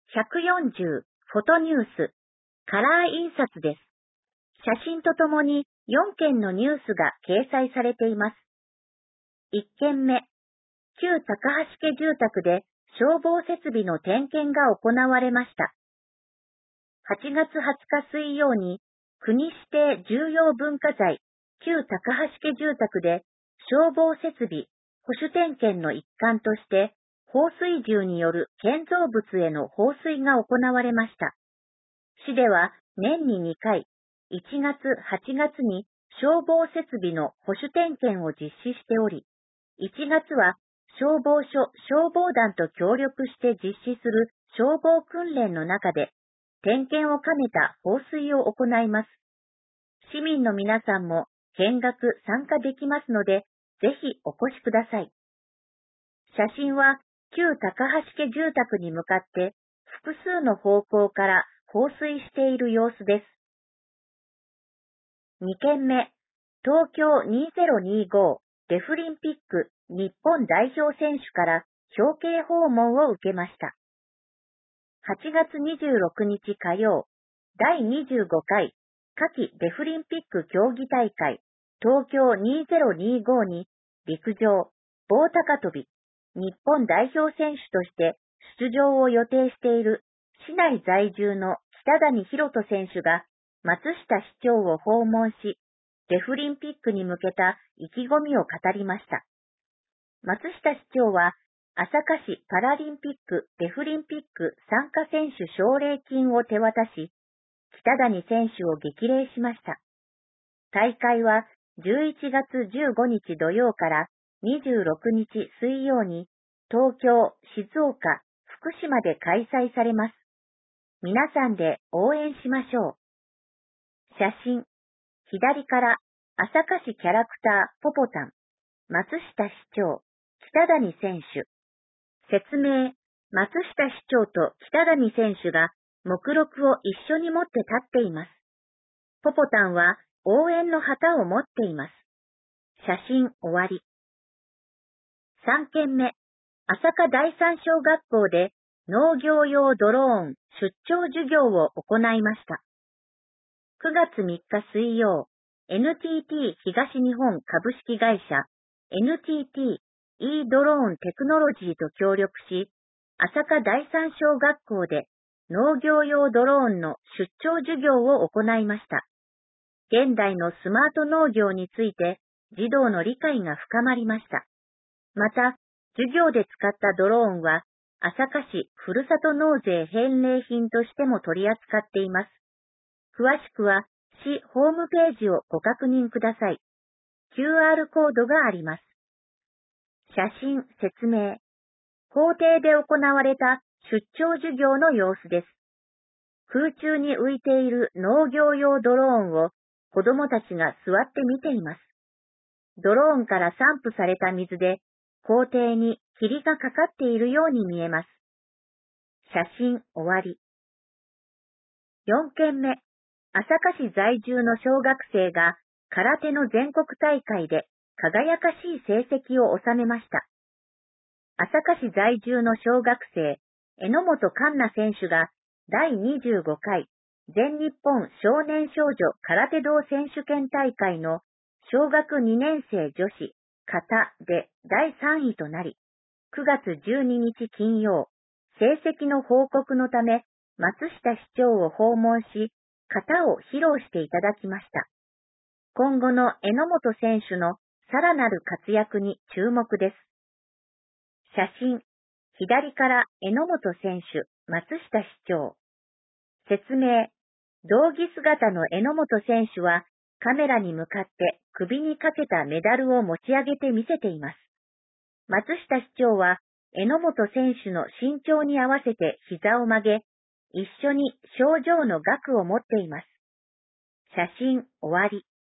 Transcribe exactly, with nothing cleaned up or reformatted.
ひゃくよんじゅうフォトニュースカラー印刷です。写真とともによんけんのニュースが掲載されています。いっけんめ、旧高橋家住宅で消防設備の点検が行われました。はちがつはつか水曜に国指定重要文化財旧高橋家住宅で消防設備保守点検の一環として放水銃による建造物への放水が行われました。市では年ににかい、いちがつ、はちがつに消防設備の保守点検を実施しており、いちがつは消防署、消防団と協力して実施する消防訓練の中で、点検を兼ねた放水を行います。市民の皆さんも見学参加できますので、ぜひお越しください。写真は旧高橋家住宅に向かって複数の方向から放水している様子です。にけんめ、東京にせんにじゅうごデフリンピック日本代表選手から表敬訪問を受けました。はちがつにじゅうろくにち火曜、だいにじゅうごかい夏季デフリンピック競技大会東京にせんにじゅうごに陸上、棒高跳び、日本代表選手として出場を予定している市内在住の北谷博人選手が松下市長を訪問し、デフリンピックに向けた意気込みを語りました。松下市長は、朝霞市パラリンピックデフリンピック参加選手奨励金を手渡し、北谷選手を激励しました。大会はじゅういちがつじゅうごにち土曜からにじゅうろくにち水曜に東京、静岡、福島で開催されます。皆さんで応援しましょう。写真、左から朝霞市キャラクターポポタン、松下市長、北谷選手。説明、松下市長と北谷選手が目録を一緒に持って立っています。ポポタンは応援の旗を持っています。写真終わり。さんけんめ、朝霞第三小学校で農業用ドローン出張授業を行いました。くがつみっか水曜、エヌティーティー 東日本株式会社 エヌティーティー e ドローンテクノロジーと協力し、朝霞第三小学校で農業用ドローンの出張授業を行いました。現代のスマート農業について児童の理解が深まりました。また、授業で使ったドローンは朝霞市ふるさと納税返礼品としても取り扱っています。詳しくは市ホームページをご確認ください。キューアール コードがあります。写真、説明。校庭で行われた出張授業の様子です。空中に浮いている農業用ドローンを子どもたちが座って見ています。ドローンから散布された水で校庭に霧がかかっているように見えます。写真終わり。よんけんめ。朝霞市在住の小学生が空手の全国大会で輝かしい成績を収めました。朝霞市在住の小学生、榎本環奈選手がだいにじゅうごかい全日本少年少女空手道選手権大会の小学にねんせい女子形でだいさんいとなり、くがつじゅうににち金曜、成績の報告のため松下市長を訪問し、形を披露していただきました。今後の榎本選手のさらなる活躍に注目です。写真、左から榎本選手、松下市長。説明、道着姿の榎本選手はカメラに向かって首にかけたメダルを持ち上げて見せています。松下市長は榎本選手の身長に合わせて膝を曲げ、一緒に賞状の額を持っています。写真終わり。